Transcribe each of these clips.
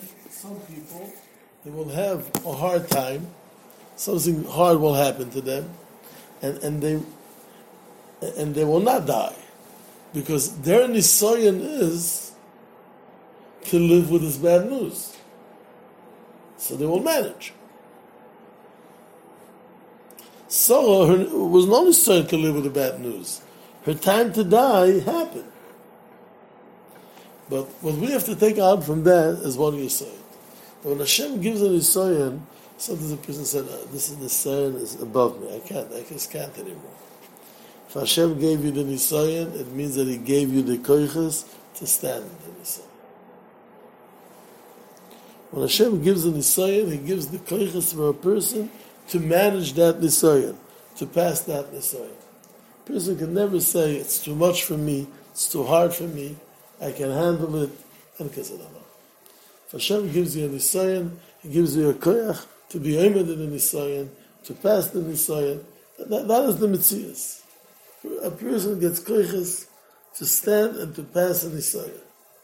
some people, they will have a hard time, something hard will happen to them, and they will not die, because their nisayon is to live with this bad news. So they will manage. Sarah was not nisayon to live with the bad news. Her time to die happened. But what we have to take out from that is one nisayon. When Hashem gives a nisayon, sometimes a person said, this is nisayon is above me. I just can't anymore. If Hashem gave you the nisayon, it means that He gave you the koiches to stand in the nisayon. When Hashem gives a nisayon, He gives the koiches for a person to manage that nisayon, to pass that nisayon. A person can never say, it's too much for me, it's too hard for me, I can handle it, and kazadama. If Hashem gives you a nisayon, He gives you a koyach to be aimed in the nisayon, to pass the nisayon. That is the mitzias. A person gets koyches to stand and to pass a nisayon.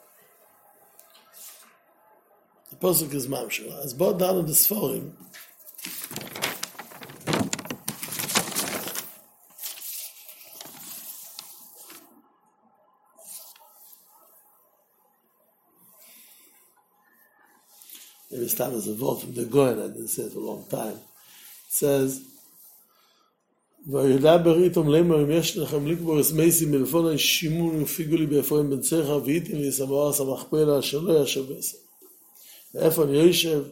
The pasuk is mamshel. As brought down in the Sforim, maybe it's time as a vote from the Goyen, I didn't say it for a long time. It says, וידבר איתם לאמר אם יש לכם לקבור אסמייסי מלפון הישימון ופיגו לי באפרים בן צחה והייתם לי סמארס המכפלה אשר לא ישב בעשר. ואיפה אני יושב?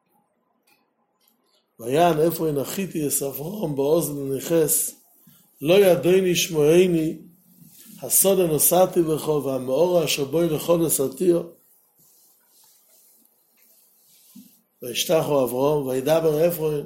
ויען איפה הנחיתי את אברהם באוזן נכס לא ידעני שמועני הסוד הנוסעתי לכו והמאור אשר בוי לכו נסעתיו וישתחו אברהם וידבר אפרים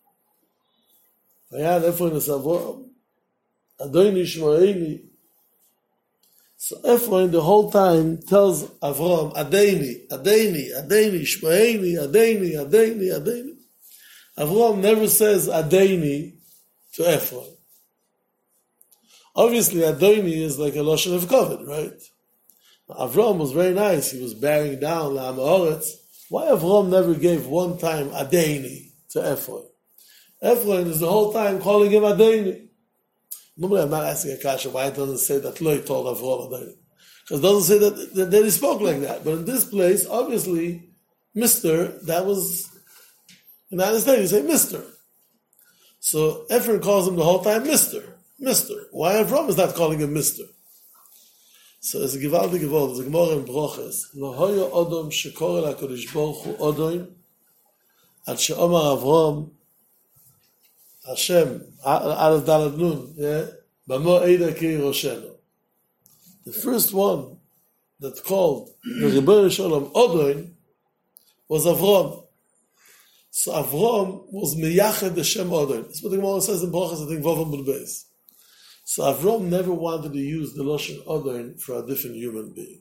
ויען אפרים אברהם אדוני שמועני. So Ephraim the whole time tells Avram, Adeni, Adeni, Adeni, Shmaeni, Adeni, Adeni, Adeni. Avram never says Adeni to Ephraim. Obviously, Adoni is like a Lashon of Kavod, right? Avram was very nice. He was bearing down La'am Haaretz. Why Avram never gave one time Adeni to Ephraim? Ephraim is the whole time calling him Adeni. Normally, I'm not asking a kasha why it doesn't say that Loi told Avram Adoni. Because it doesn't say that he spoke like that. But in this place, obviously, Mr., that was, in the United States, you say Mr. So Ephraim calls him the whole time Mr. Mr. Why Avram is not calling him Mr.? So it's a gewaltige Wort, it's a Gemara in Broches. Lo hoyo odom shekore l'HaKadosh Baruch Hu odoim ad she'omar Avram Hashem, Aleph Daled Nun, Bamo Eida Ki Rosheno. The first one that called the Rebbeinu Shalom Odoin was Avram. So Avram was Meyached Hashem Odoin. That's what the Gemara says in Brochas, I think, Vav Amud Beis. So Avram never wanted to use the Lashon Odoin for a different human being.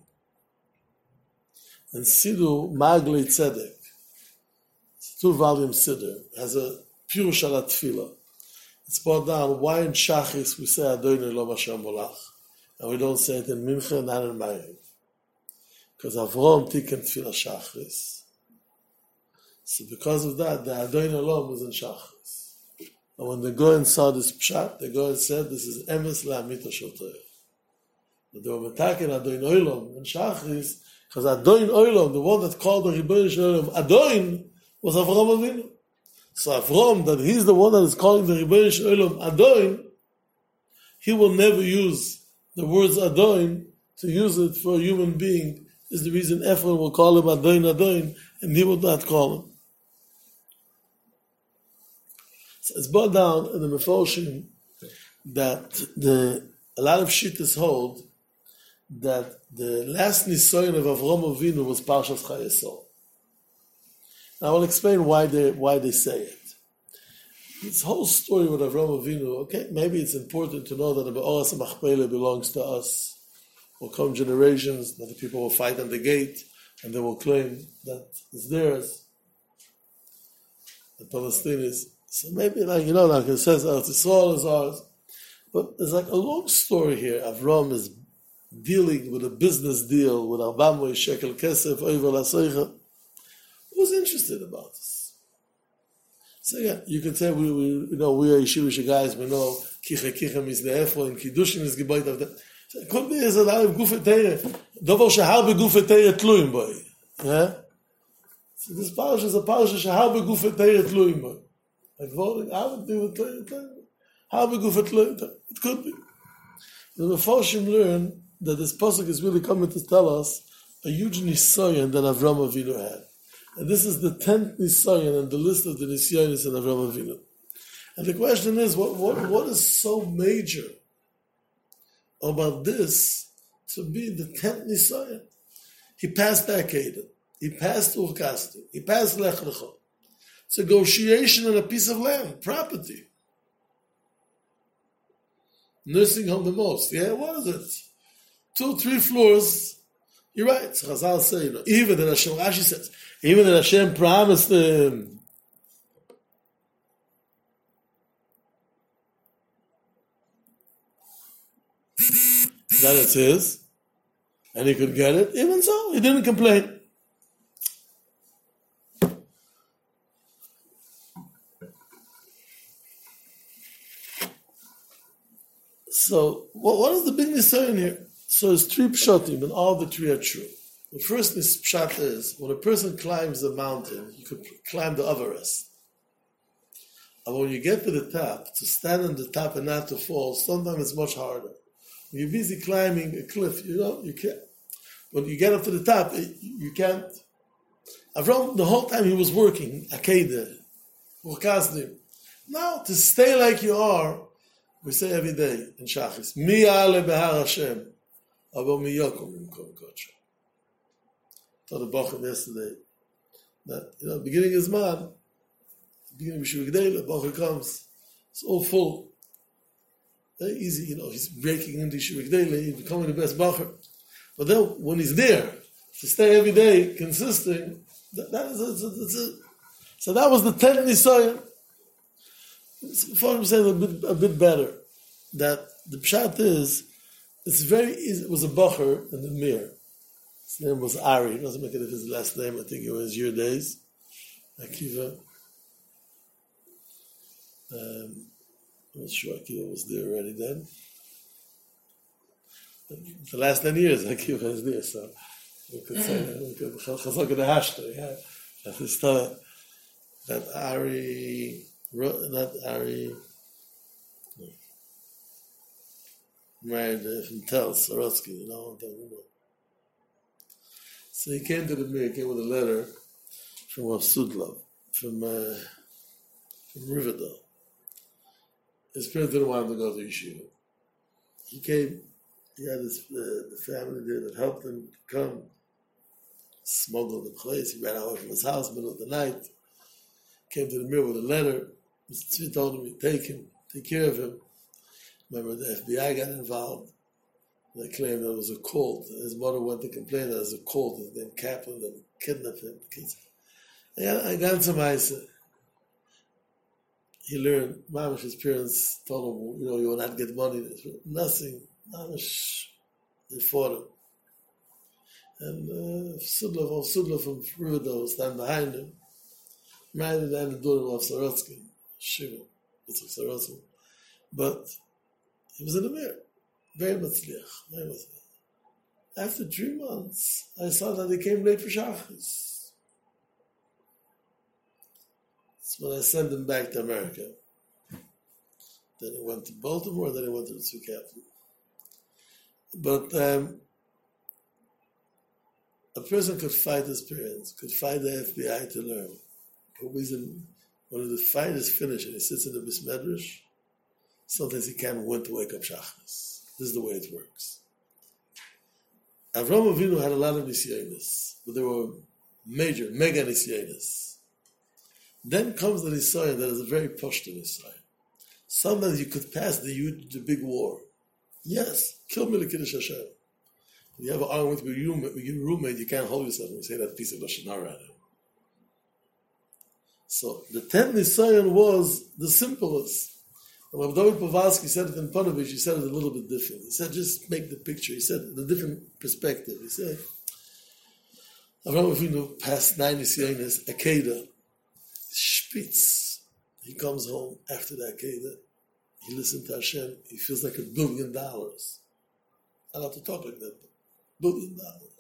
And Siddur Maglei Tzedek, it's a 2-volume Siddur, has a pure Shalat Tefillah. It's brought down why in Shachris we say Adonai Lo Mashem Molach, and we don't say it in Mincha, not in Maariv. Because Avram Tikkun Tefillah Shachris. So because of that, the Adonai Lo was in Shachris. And when the Goyen saw this pshat, the Goyen said, this is Emes La'amita Shel Torah. But they were attacking Adonai Olam in Shachris, because Adonai Olam, the one that called the Rebbeinu Shalom Adonai, was Avram Avinu. So Avram, that he's the one that is calling the Rebbeinu Shalom Adonai, he will never use the words Adonai to use it for a human being. Is the reason Ephraim will call him Adonai, Adonai, and he will not call him. So it's brought down in the Meforshim that a lot of shittas hold that the last nisayon of Avram Avinu was Parshas Chayesol. Now I will explain why they say it. This whole story with Avram Avinu, okay, maybe it's important to know that the Be'oras HaMachpelah belongs to us. Will come generations that the people will fight on the gate and they will claim that it's theirs, the Palestinians. So maybe, like it says, Eretz Yisrael is ours. But there's like a long story here. Avram is dealing with a business deal with 400 shekel kesef over l'aseicha. Who's interested about this? So again, you can say we are Yeshivish guys, we know Kicha is the Efo, and Kiddushin is Geboit of that. So it could be as a lot of Gufet Teire. Dover Shahar Begufet Teire Tluim Boy. Yeah? So this parish is a parish Shahar Begufet Teire Tluim Boy. Like voting, how would do it? How Begufet Tluim? It could be. The Mefarshim learn that this pasuk is really coming to tell us a huge nisayon that Avram Avinu had. And this is the 10th nisayon in the list of the nisayonis in Avram Avinu. And the question is, what is so major about this to be the 10th nisayon? He passed Akedah. He passed Urkasti. He passed Lech Lecha. It's a negotiation on a piece of land, property. Nursing home the most. Yeah, what is it? 2, 3 floors. You're right. So Chazal say, even that Hashem, Rashi says, even that Hashem promised him that it's his, and he could get it, even so, he didn't complain. So, what is the big nisayon here? So there's 3 pshatim, and all the 3 are true. The first pshat is, when a person climbs a mountain, you could climb the Everest. And when you get to the top, to stand on the top and not to fall, sometimes it's much harder. When you're busy climbing a cliff, you can't. When you get up to the top, you can't. Avram, the whole time he was working, Akedah, Urkazdim. Now, to stay like you are, we say every day in Shachis, Mi ale behar Hashem, abo mi yokum imkom kodsho. Told the Bacham yesterday that beginning is man, beginning of Yeshiva G'dayla, Bacham comes, it's all full. Very easy, he's breaking into Yeshiva G'dayla, he's becoming the best Bacham. But then when he's there, to stay every day consisting, that's it. So that was the 10th nisayon. Before I'm saying a bit better, that the pshat is, it's very easy. It was a bacher in the Mir. His name was Ari. It doesn't make it his last name. I think it was your days. Akiva. I'm not sure Akiva was there already then. The last 10 years, Akiva is there, so we could say Chazak the Hashta. Yeah, that Ari. Not Ari, married from Tel Sorotsky, what I'm talking about. So he came to the Mir, he came with a letter from Sudlov, from Riverdale. His parents didn't want him to go to Yeshiva. He came, he had the family there that helped him come, smuggled the place, he ran away from his house, middle of the night, came to the Mir with a letter. Mr. Tzvi told him, take care of him. Remember, the FBI got involved. They claimed there was a cult. His mother went to complain that there was a cult. They Kaplan and kidnapped him. I got some ice. He learned, Mamish, his parents told him, you will not get money. Nothing. Mamish, they fought him. And Sudlov from Riverdale was standing behind him. Married the daughter of Sorotsky. Shiva, Yitzchak Sorotsky. But he was in the Mir. Very matzliach. After 3 months, I saw that he came late for Shachris. That's when I sent him back to America. Then he went to Baltimore, then he went to the Tzvi Kaplan. But a person could fight his parents, could fight the FBI to learn. For reason, when the fight is finished and he sits in the Bismedrash, sometimes he can't wait to wake up Shachris. This is the way it works. Avram Avinu had a lot of nisyonis, but there were mega nisyonis. Then comes the nisayon that is a very pashto nisayon. Sometimes you could pass the big war. Yes, kill me l'kiddush Hashem. When you have an argument with your roommate, you can't hold yourself when you say that piece of lashon hara at him. So the 10th nisayon was the simplest. And when David Povalsky said it in Panovich, he said it a little bit different. He said, just make the picture. He said, the different perspective. He said, Avraham Avinu passed 90 Sionis, Akedah, Spitz. He comes home after the Akedah. He listens to Hashem. He feels like $1 billion. I don't have to talk like that. $1 billion.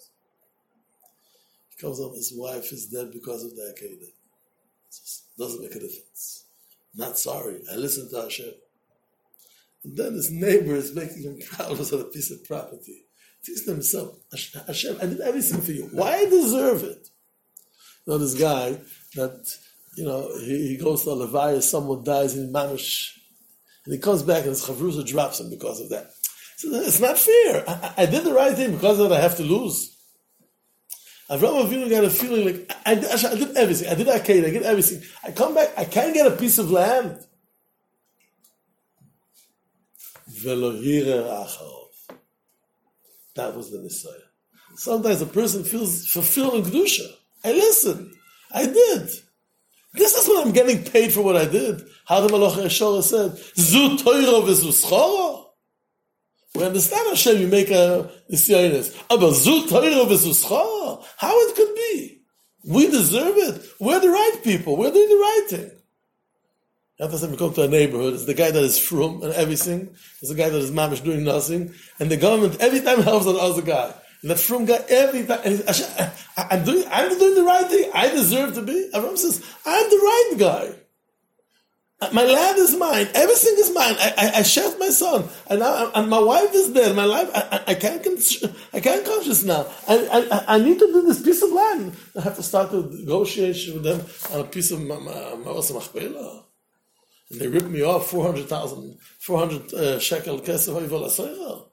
He comes home. His wife is dead because of the Akedah. It just doesn't make a difference. I'm not sorry. I listened to Hashem. And then his neighbor is making him proud of a piece of property. He thinks to himself, Hashem, I did everything for you. Why I deserve it? You know, this guy that, he goes to a levaya, someone dies in Mamish, and he comes back and his chavrusa drops him because of that. He says, it's not fair. I did the right thing. Because of that, I have to lose. Avraham Avinu got a feeling like, I did everything. I did Akedah. I did everything. I come back, I can't get a piece of land. That was the Messiah. Sometimes a person feels fulfilled in Kedusha. I listened. I did. This is what I'm getting paid for what I did. How the Malach Yeshua said, Zu Torah v'zu schara. We understand Hashem, you make a nisyonis. Aber Zu Torah v'zu schara. How it could be? We deserve it. We're the right people. We're doing the right thing. After we come to a neighborhood, it's the guy that is frum and everything. It's the guy that is mamish doing nothing. And the government every time helps the other guy. And that frum guy every time, and I'm doing the right thing. I deserve to be. Avram says, I'm the right guy. My land is mine. Everything is mine. I shared my son, and my wife is dead. My life, I can't conscious now. I need to do this piece of land. I have to start a negotiation with them on a piece of Maras Machpelah. And they ripped me off 400 shekel kesef ha'ivol ha'soicha.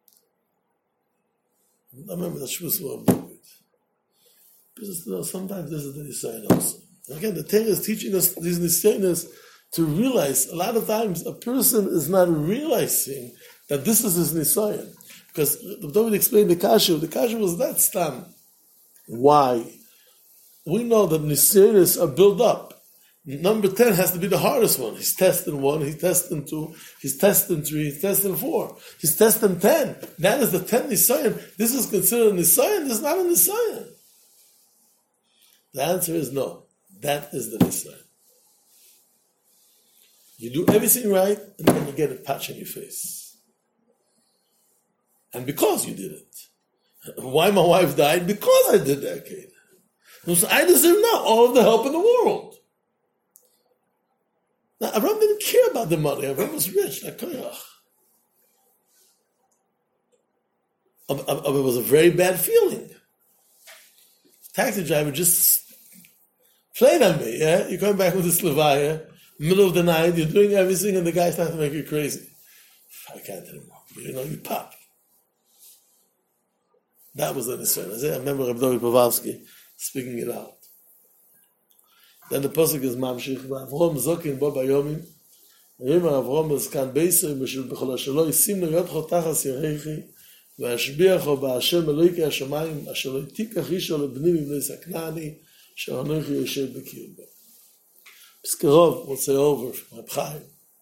I remember that Shabbos was because sometimes this is the Nisayon also. And again, the Torah is teaching us these Nisayonos to realize a lot of times a person is not realizing that this is his Nisayon. Because David explained the Kasha was that stam. Why? We know that Nisayonos are built up. Number 10 has to be the hardest one. He's testing 1, he's testing 2, he's testing 3, he's testing 4, he's testing 10. That is the 10th Nisayon. This is considered a Nisayon, this is not a Nisayon. The answer is no. That is the Nisayon. You do everything right, and then you get a patch on your face. And because you did it. Why my wife died? Because I did that, kid. So I deserve now all of the help in the world. Now, Abraham didn't care about the money. Abraham was rich, like Korach. It was a very bad feeling. The taxi driver just played on me, yeah? You're coming back with this levaya, middle of the night, you're doing everything, and the guy starts to make you crazy. I can't anymore. You pop. That was the Nisayon. I remember Reb David Povalsky speaking it out. Then the pasuk is mamshich. Avrom zokin bo bayomim. Yom Avrom is kan beiser b'shel b'chol shelo yisim lo yotcho tachas yerechi v'ashbiacho b'Hashem Eloke hashamayim asher lo yitikach isho lebnim ibnei saknani asher anochi yoshev b'kirbo. Pskerov, we'll say over from Reb Chaim.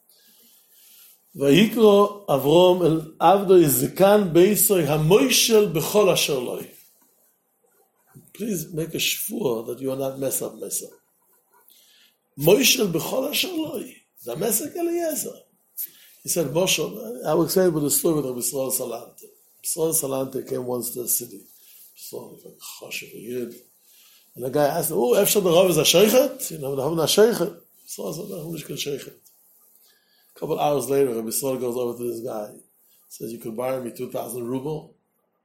Vayikro Avrom el avdo yizikan beiser hamoishel b'chol asher lo. Please make a shvua that you will not mess up myself. Moishel b'chol asher loi. Zamesek Eliezer. He said, Moshe, I will explain with the story with Yisrael Salante. Yisrael Salante came once to the city. Yisrael was like, Choshev, Yid. And the guy asked him, Efshar the Rav is a sheikhet? The Rav is a sheikhet. Yisrael said, no, who is a sheikhet? A couple hours later, Yisrael goes over to this guy. Says, you could borrow me 2,000 ruble.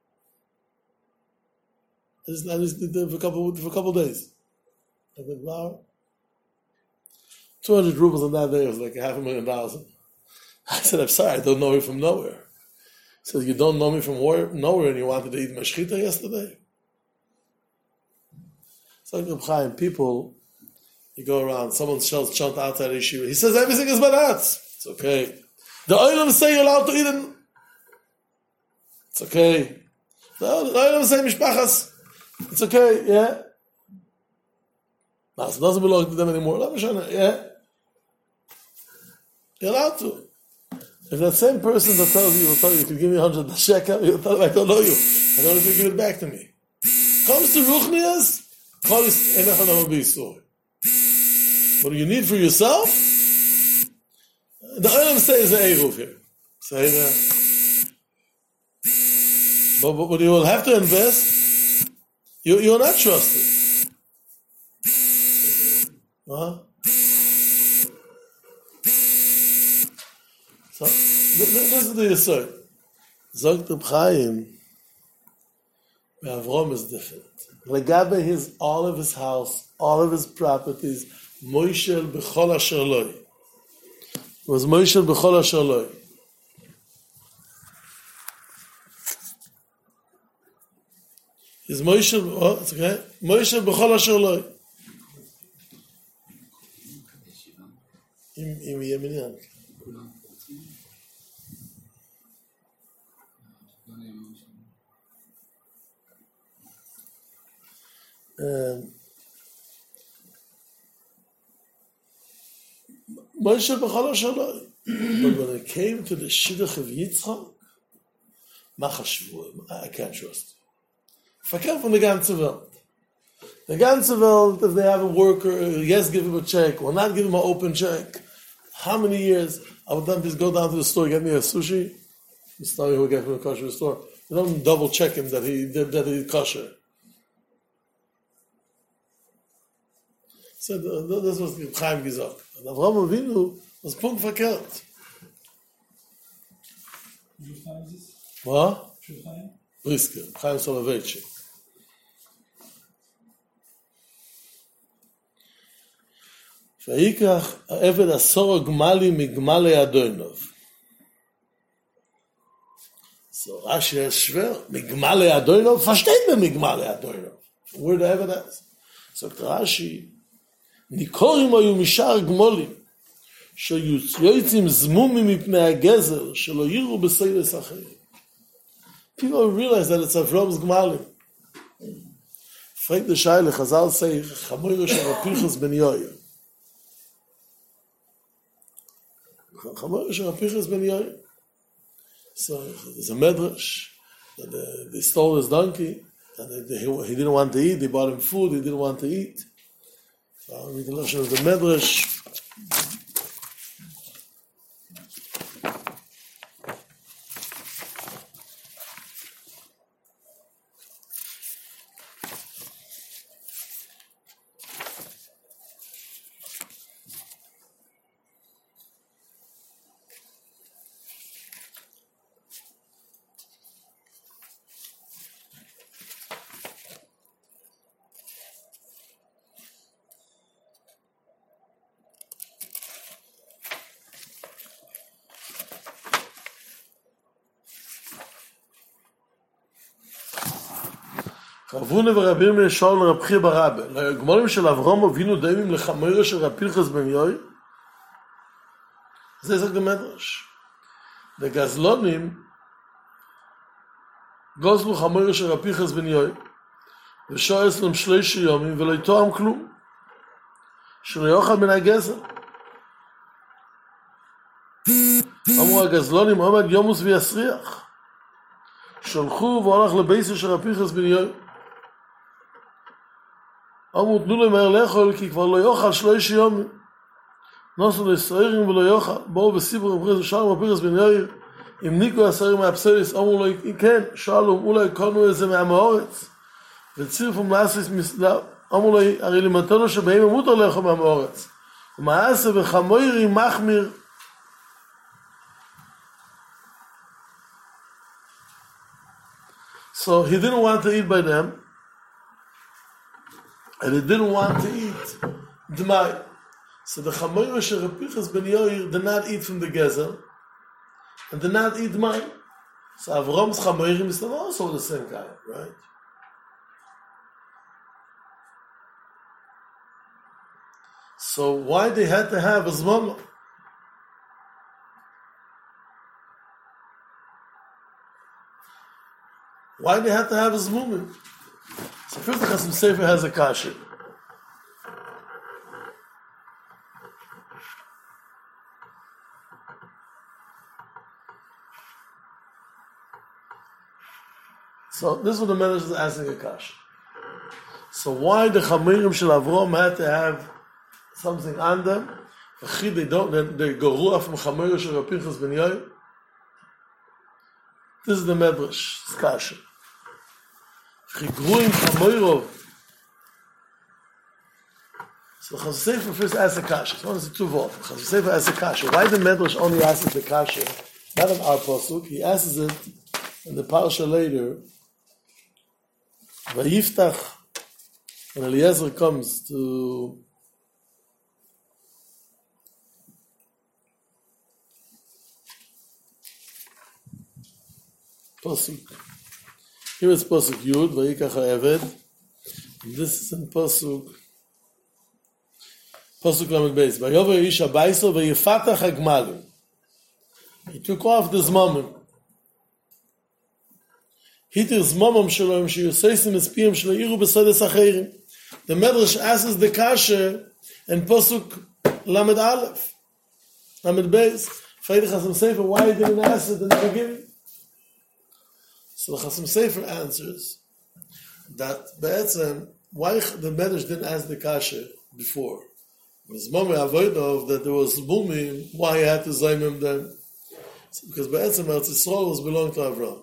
And he's there for a couple of days. I said, wow. 200 rubles on that day was like $500,000. I said, I'm sorry, I don't know you from nowhere. He said, you don't know me from nowhere and you wanted to eat mashchita yesterday? It's like Reb Chaim, people, you go around, someone shouts chant outside the yeshiva. He says, everything is banatz. It's okay. The oilam say you're allowed to eat it. It's okay. The oilam say mishpachas. It's okay, yeah. Now, it doesn't belong to them anymore. Yeah. You're allowed to. If that same person that tells you, will tell you, you can give me 100 shekel, you'll tell him, I don't know you. I don't know if you give it back to me. Comes to Ruchnias, what do you need for yourself? The Olam says the Eruv here. Say that. But you will have to invest. You're not trusted. Huh? So this is the Yisod. Zogt Reb Chaim, Avram is different. Legabe all of his house, all of his properties, Moishel b'chol asher lo. It was Moishel b'chol asher lo. Is Moishel, it's okay. Moishel b'chol asher lo. Im Yeminyan. Moshe b'chol asher lo. But when it came to the Shidduch of Yitzchak, ma chashvu, I can't trust. Verkehr von der ganzen Welt. The ganze Welt, if they have a worker, yes, give him a check, or not give him an open check. How many years I would then just go down to the store, get me a sushi. This time he will get from a kosher store. You don't double check him that he's kosher. So das was Chaim gesagt. Und Avraham Avinu was Punkt verkehrt. Was? Briske, Chaim Soloveitchik. ויקח העבד עשור גמלי מגמלי אדוינוב. So Rashi is schwer. Migmale Adoinov, versteht man Migmale Adoinov. Where the evidence? So Rashi, Nikorim ayu mishar gmolim, שיוצאים זמומים מפני הגזר, שלא יראו בסיירס אחרים. People realize that it's Avram's Gmalim. Frank the Shaila, Chazal say, Chamoiro shel Pinchas ben Yoyer. Chamoiro shel Pinchas ben Yoyer. So there's a medrash that they stole his donkey and he didn't want to eat. They bought him food. He didn't want to eat. So we can look at the medrash. רבונה ורבים משאול לרב חייא ברבה. לגמולים של אברהם אבינו דיימים לחמורו של רב פנחס בן יוי. זה זוג המדרש. וגזלונים גוזלו חמורו של רב פנחס בן יוי. ושועס להם 3 ימים ולא יתואם כלום. שלא יאכל מן הגזל. אמרו הגזלונים עומד יומוס ויסריח. שלחו והולך לבייסו של רב פנחס בן יוי. אמרו תנו להם מהר לאכול כי כבר לא יאכל 3 ימים. נוסו לישראלים ולא יאכל. באו וסיפרו רב פנחס ושאלו רב פנחס בן יוי אם ניקו השרים מהפסליס. אמרו לו כן, שאלו אולי קונו איזה מהמאורץ. וצירפו מעשיס מסלב. אמרו לו הרי לימדתנו שבאים מותר לאכול מהמאורץ. ומעשה וחמורי מחמיר. So he didn't want to eat by them, and he didn't want to eat Dmai. So the Chamoiro shel Reb Pinchas ben Yoyer did not eat from the Gezer, and did not eat Dmai. So Avram's Chamoirim is also the same kind, right? So why they had to have a Zmama? Why they have to have his movement? So first the Chasam Sofer has a kasha. So this is what the manager is asking a kasha. So why the Chamirim Shel Avram had to have something on them? They go ruach from Chamirim Shel Pinchas ben Yair. This is the Medrash, it's Kasha. Chigruim Chamirim. So Chassidus Sefer first asks the Kasha. So one is the two vault. Chassidus Sefer asks the Kasha. Why the Medrash only asks the Kasha? Not in our pasuk. He asks it in the parsha later. Vayiftach, when Eliezer comes to pasuk. Here is pasuk Yud. Vayikach ha'eved. This is in pasuk. Pasuk Lamed Beis. Vayover ish habayso vayifatach hagmalim. He took off the zmamim. Hitir zmamim shalom sheyoseisim espiyim shleiru b'sodes acherim. The Medrash asks the kasha and pasuk Lamed Aleph, Lamed Beis. Friedrich Chasam Sefer, why he didn't ask it in the beginning? So the Chasam Sefer answers that be'etzem, why the Medrash didn't ask the kasha before? Because that there was booming, why he had to zaymim then? So because be'etzem Eretz Yisrael was belonging to Avram.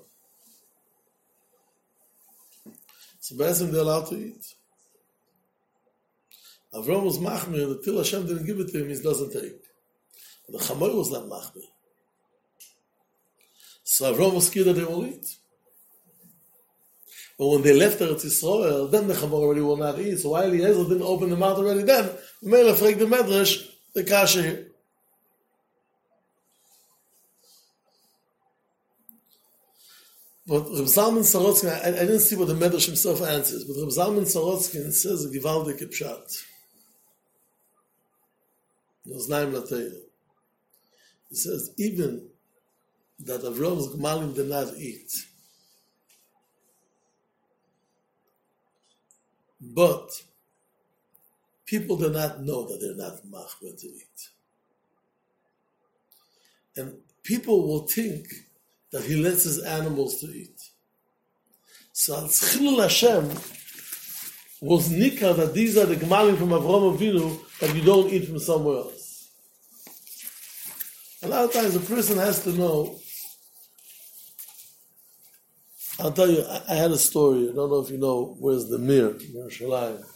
So be'etzem they're allowed to eat. Avram was machmir, that till Hashem didn't give it to him, he doesn't take. The Chamor was not machmir. So Avram was scared that they will eat. But when they left Eretz Yisrael, then the Chamor already will not eat. So while Eliezer didn't open the mouth already then, Mela fragt the Medrash, the kasha here. But Reb Zalman Sorotzkin, I didn't see what the Medrash himself answers, but Reb Zalman Sorotzkin says a givaldik pshat. It was Naim Latayah. He says, even that Avram's Gmalim did not eat, but people do not know that they're not machmir to eat. And people will think that he lets his animals to eat. So Chilul Hashem was nikar that these are the Gmalim from Avraham Avinu that you don't eat from somewhere else. A lot of times a person has to know. I'll tell you, I had a story. I don't know if you know where's the Mir in Yerushalayim.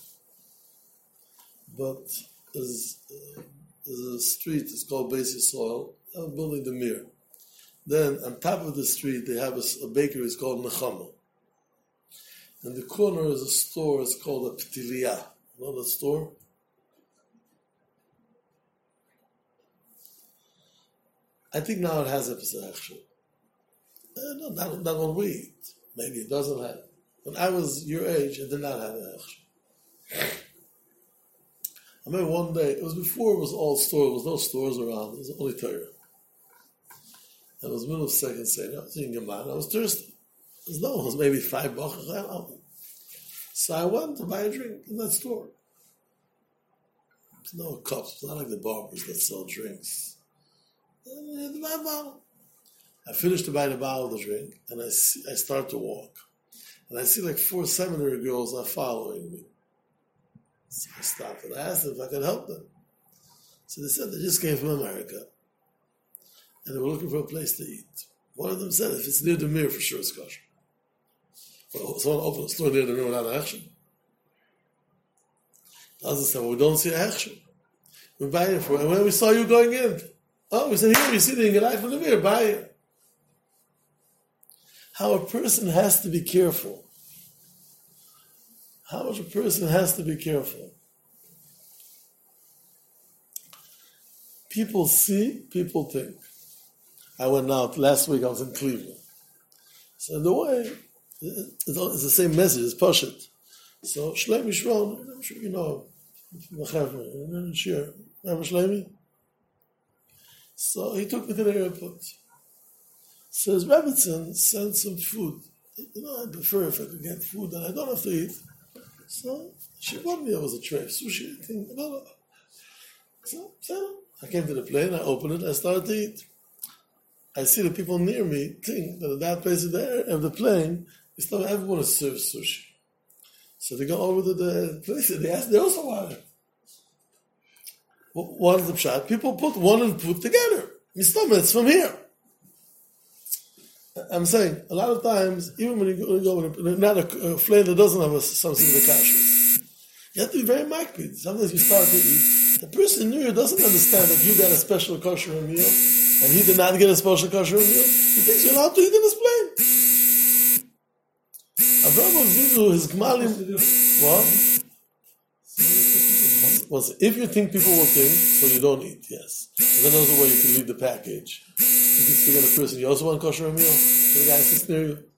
But there's a street, it's called Beis Yisrael. I'm building the Mir. Then on top of the street, they have a bakery, it's called Nechama. In the corner is a store, it's called a Ptiliya. You know that store? I think now it has a Pesach. No, not on wheat. Maybe it doesn't have. When I was your age, it did not have an Echsher. I remember one day, it was before it was all stores, there was no stores around, it was only Torah. It was middle of second Seder, I was in Gemara, I was thirsty. It was maybe $5, I don't know. So I went to buy a drink in that store. There's no cups, it's not like the barbers that sell drinks. I had to buy a bottle. I finished to buy the bottle of the drink, and I start to walk. And I see like 4 seminary girls are following me. So I stopped and I asked them if I could help them. So they said they just came from America. And they were looking for a place to eat. One of them said, if it's near the Mir, for sure it's kosher. Well, someone opened a store near the Mir without a hechsher. The other said, well, we don't see a hechsher. We're buying it for it. And when we saw you going in, we said, here, you see the Ingelai from the Mir, buy it. How a person has to be careful. How much a person has to be careful. People see, people think. I went out last week, I was in Cleveland. So in the way, it's the same message, it's Poshet. So Shlomi Shvon, I'm sure you know him, sure. Remember Shlomi? So he took me to the airport. Says, Rebbitzin, send some food. I prefer if I could get food that I don't have to eat. So she brought me, there was a tray of sushi, I think, So I came to the plane, I opened it, I started to eat. I see the people near me think that at that place of the plane, everyone is served sushi. So they go over to the place and they also want it. What is the pshat? People put one and put together. It's from here. I'm saying, a lot of times, even when you go in not a flame that doesn't have something with the kashrus, you have to be very makpid. Sometimes you start to eat. The person near you doesn't understand that you got a special kosher meal, and he did not get a special kosher meal. He thinks you're allowed to eat in his plane. Avraham Avinu, his gmalim, what? Well, if you think people will think, so you don't eat, yes. And then there's a way you can leave the package. You can speak to a person, you also want kosher meal? So the guy sits near you.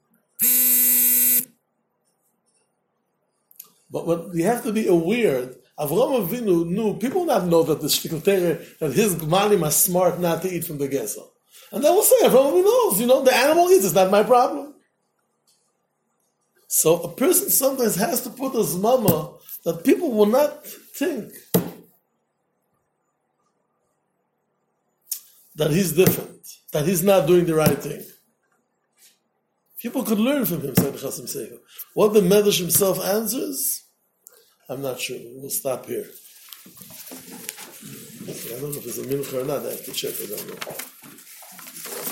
But what you have to be aware, Avraham Avinu knew, people not know that the shtickle that his gmalim are smart not to eat from the gesa. And they will say, Avraham Avinu knows, the animal eats, it's not my problem. So a person sometimes has to put a zmama that people will not think that he's different, that he's not doing the right thing. People could learn from him, said Chasam Sofer. What the Medrash himself answers, I'm not sure. We'll stop here. I don't know if it's a mincha or not. I have to check. I don't know.